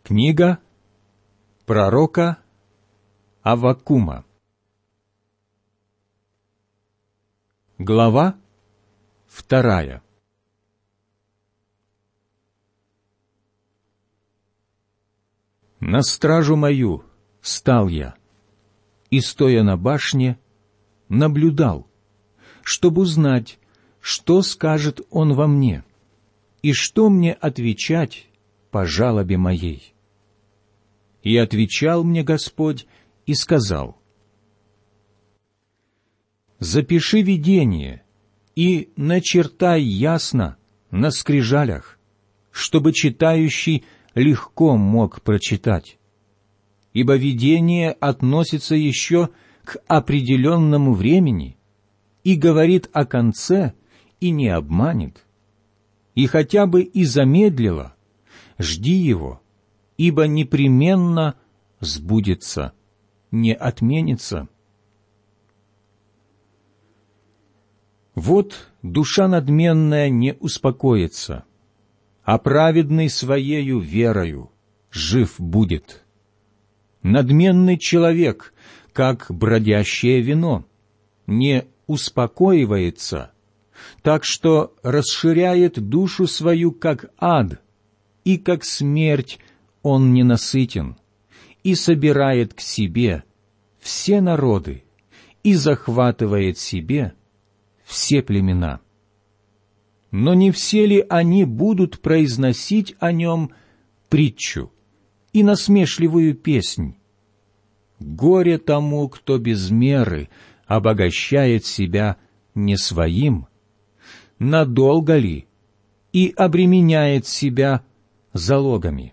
Книга пророка Аввакума. Глава 2. На стражу мою стал я, и, стоя на башне, наблюдал, чтобы узнать, что скажет он во мне, и что мне отвечать по жалобе моей. И отвечал мне Господь и сказал: «Запиши видение и начертай ясно на скрижалях, чтобы читающий легко мог прочитать. Ибо видение относится еще к определенному времени и говорит о конце и не обманет. И хотя бы и замедлило, жди его, ибо непременно сбудется, не отменится». Вот душа надменная не успокоится, а праведный своею верою жив будет. Надменный человек, как бродящее вино, не успокоивается, так что расширяет душу свою, как ад, и как смерть он ненасытен, и собирает к себе все народы, и захватывает себе все племена. Но не все ли они будут произносить о нем притчу и насмешливую песнь? Горе тому, кто без меры обогащает себя не своим, надолго ли, и обременяет себя залогами.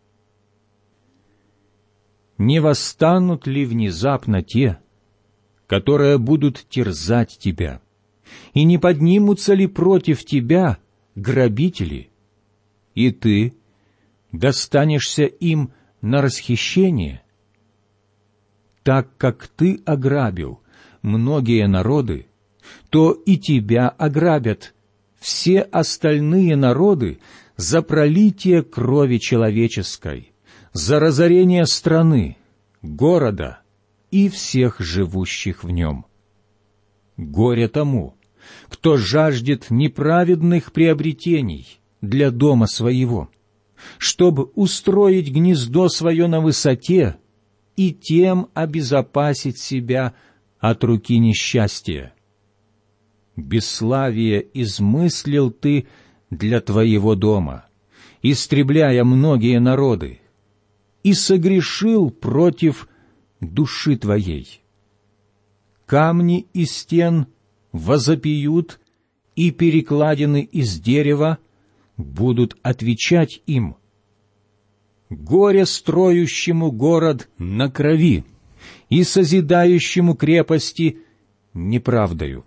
Не восстанут ли внезапно те, которые будут терзать тебя, и не поднимутся ли против тебя грабители, и ты достанешься им на расхищение? Так как ты ограбил многие народы, то и тебя ограбят все остальные народы за пролитие крови человеческой, за разорение страны, города и всех живущих в нем. Горе тому, кто жаждет неправедных приобретений для дома своего, чтобы устроить гнездо свое на высоте и тем обезопасить себя от руки несчастья. Бесславие измыслил ты для твоего дома, истребляя многие народы, и согрешил против души твоей. Камни из стен возопьют, и перекладины из дерева будут отвечать им. Горе строящему город на крови и созидающему крепости неправдою.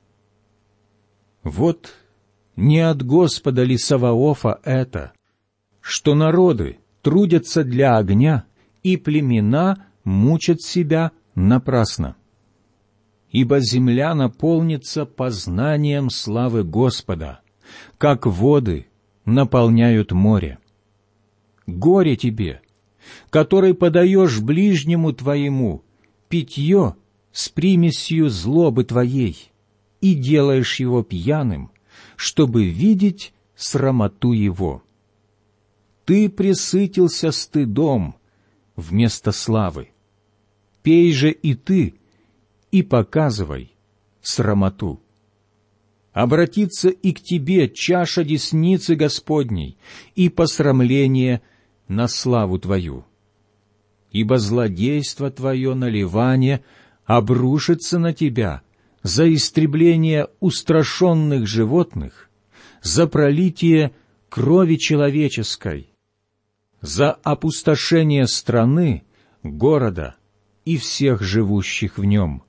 Вот не от Господа ли Саваофа это, что народы трудятся для огня, и племена мучат себя напрасно? Ибо земля наполнится познанием славы Господа, как воды наполняют море. Горе тебе, который подаешь ближнему твоему питье с примесью злобы твоей и делаешь его пьяным, чтобы видеть срамоту его. Ты пресытился стыдом вместо славы. Пей же и ты, и показывай срамоту. Обратится и к тебе чаша десницы Господней и посрамление на славу твою. Ибо злодейство твое на Ливане обрушится на тебя за истребление устрашенных животных, за пролитие крови человеческой, за опустошение страны, города и всех живущих в нем.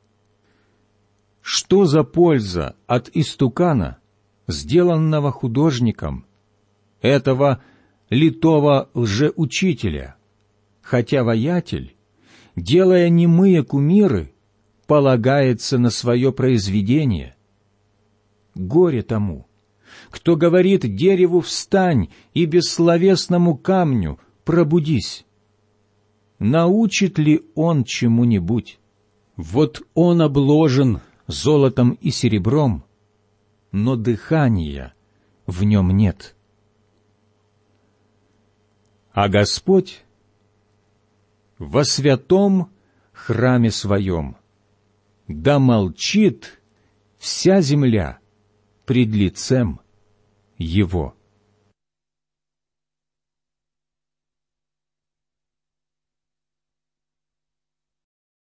Что за польза от истукана, сделанного художником, этого литого лжеучителя, хотя воятель, делая немые кумиры, полагается на свое произведение? Горе тому, кто говорит дереву «встань» и бессловесному камню пробудись. Научит ли он чему-нибудь? Вот он обложен золотом и серебром, но дыхания в нем нет. А Господь во святом храме своем, да молчит вся земля пред лицем Его.